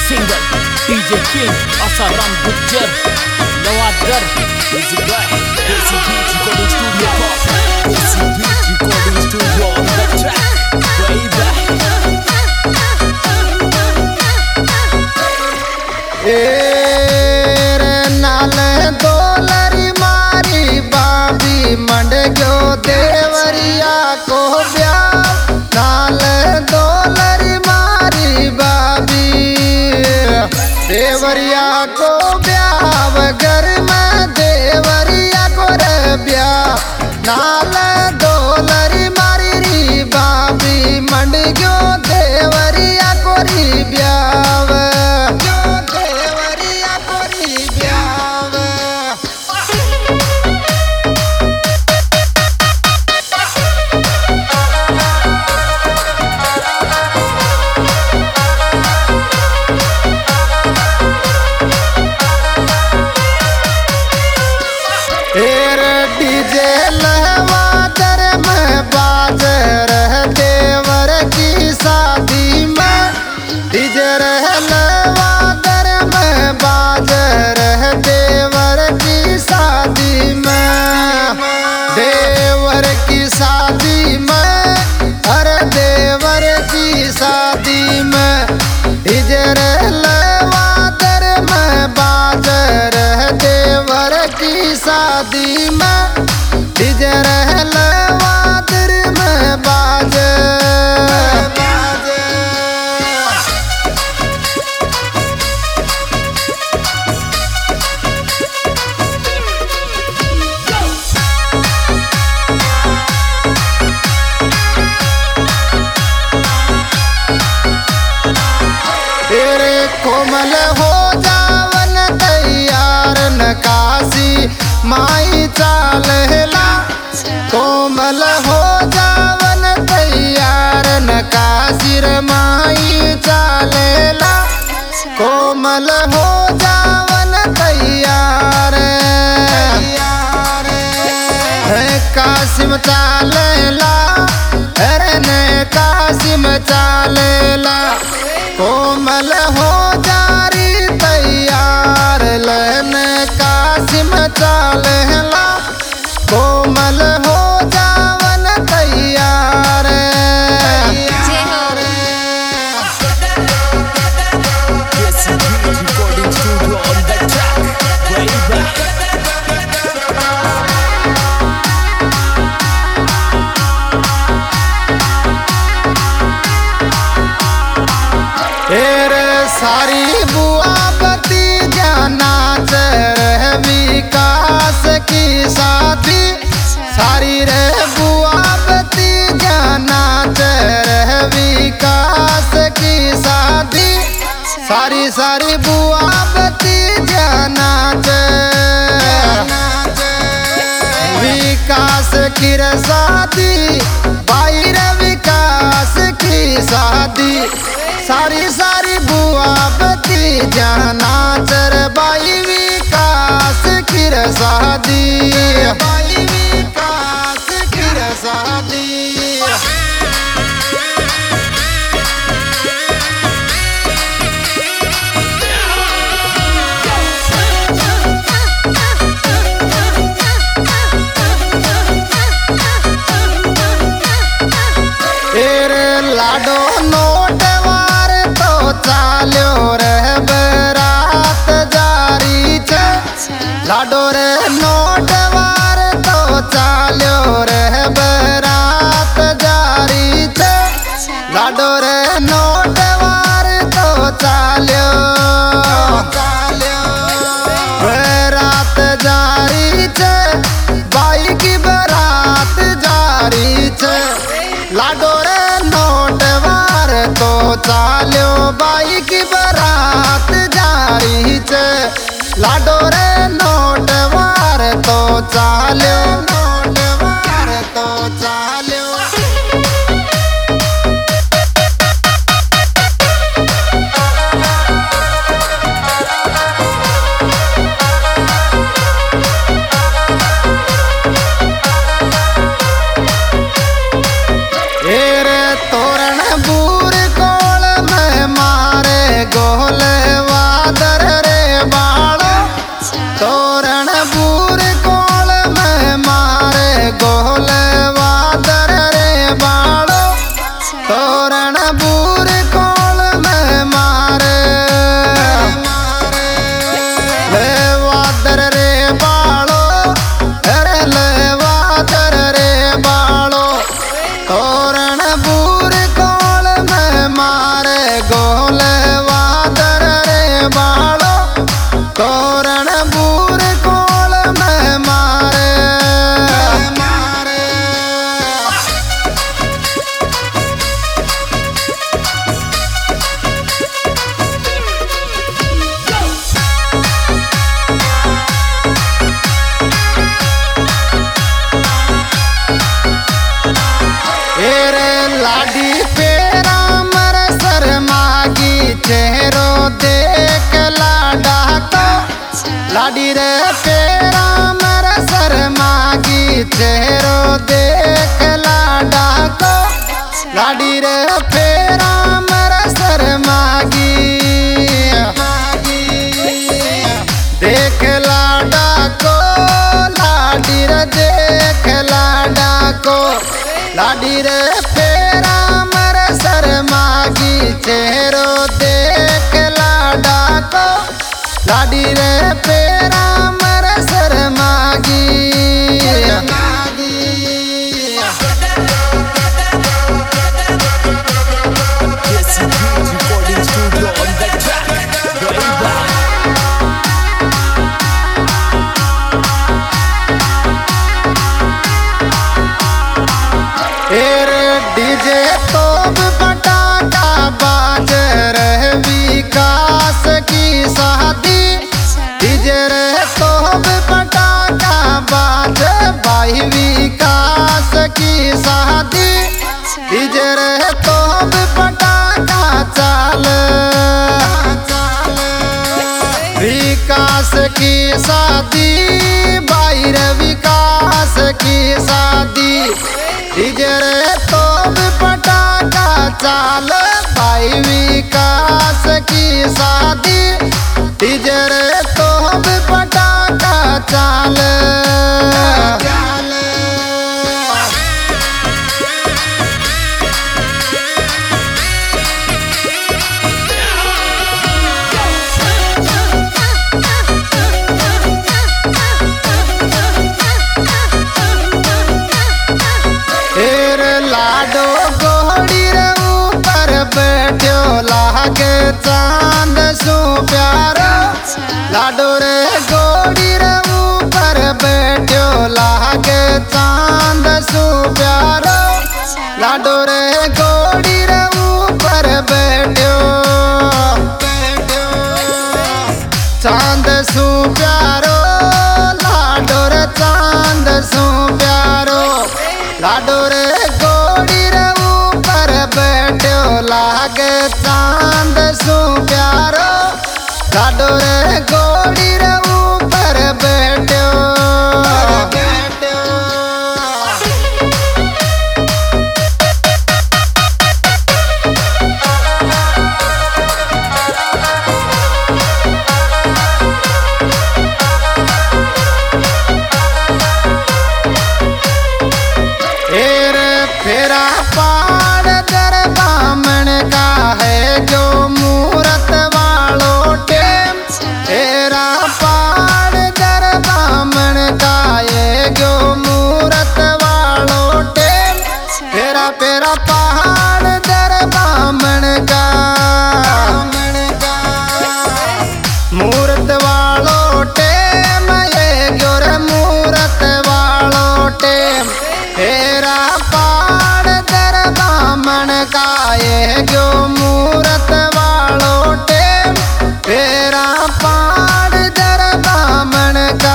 Singer DJ king Asaram Gujjar नवागर music by Desi Beat Recording Studio Desi Beat Recording Studio on the track baby रे नाल दोलरी मारी बाबी मंड गयो देवरिया को ब्याह नाल दोलरी मारी बाबी देवरिया को ब्याह घर में देवरिया को रे ब्याह नाल दोलरी मारी री बाबी मंड गयो देवरिया को री ब्याह डीजे लहवादर में बाज रह देवर की शादी में डीजे लहवादर में बाज रह देवर की शादी में देवर की शादी में अरे देवर की शादी में डीजे लहवादर में बाज रह देवर की शादी में डीजे लहवादर में बाज तेरे कोमल हो जावन तैयार नकाशी माई चालेला कोमल हो जावन तैयार नकाशी रे माई चालेला कोमल हो जावन तैयार कासिम चालेला अरे ने कासिम चालेला कोमल हो जारी तैयार लेने कासिम चालेला कोमल हो जावन तैयार Desi Beat Recording Studio on the track baby सारी बुआ बती नाच रह विकास की साथी सारी रे बुआ बती नाच रह विकास की साथी सारी सारी बुआ बती नाच विकास की शादी भाई रे विकास की शादी सारी सारी बुआ बती जाना चर बाई विकास की शादी बाई विकास की शादी लाडो नोट वार तो चाल्यो रह बरात जारी छे लाडो रे नोट वार तो चाल्यो रह बरात जारी छे लाडो रे नोट वार तो चाल्यो बरात जारी छे बाई की बरात जारी छे लाडो रे नोट वार तो चाल्यो बाई की बरात जारी छे लाडो रे नोट वार तो चाल्यो नोट वार तो चाल्यो तोरण बूर कोल में मारे गोले लाडी रे फेरा मर शर्मागी चेहरो देख लाडा को लाडी रे फेरा मर शर्मागी Recording studio on the track. DJ तो पटाखा बाज रहे विकास की शादी डीजे रे तो पटाखा बाज भाई विकास की शादी डीजे रे तो पटाखा चाल विकास की शादी भाई रे विकास की शादी डीजे रे तो पटाखा चाल भाई विकास की शादी डीजे रे तो पटाखा चाल लाडो गोड़ी रे ऊपर बैठो लागे चांद सो प्यारो लाडो रे गोड़ी रे ऊपर बैठो लागे चांद सो प्यारो लाडो रे गोड़ी रे ऊपर बैठो चांद सो प्यारो लाडो रे चांद सो प्यारो लाडो रे गोड़ी रे ऊपर बैठो लागे चांद सो प्यारो लाडो रे गोड़ी रे ऊपर बैठो फेरा पाड़ दर बामण का है जो मूरत वालों टेम फेरा पाड़ दर बामण का ये जो मूरत वालों टेम फेरा फेरा पहाड़ दर बामण का मूरत वालों टेम ये जो रे मूरत वालों टेम फेरा बामण का ये जो मूरत वालों टेम फेरा पाड़ दर बामण का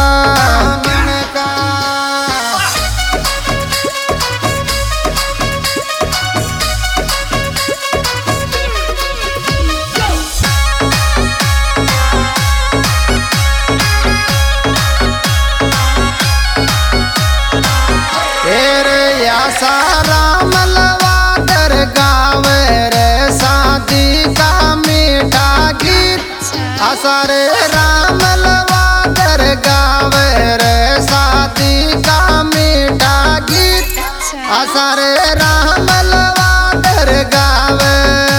सारा मलवादर गावे रे शादी का मीठा गीत सारे राम लवादर गावे रे शादी का मीठा गीत सारे राम लवादर गावे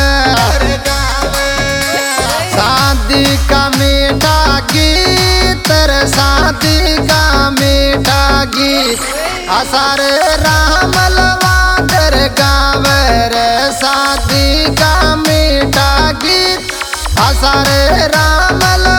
शादी का मीठा गीत रे शादी का मीठा गीत सारे राम लवादर गावे रे शादी का मीठा गीत सारे राम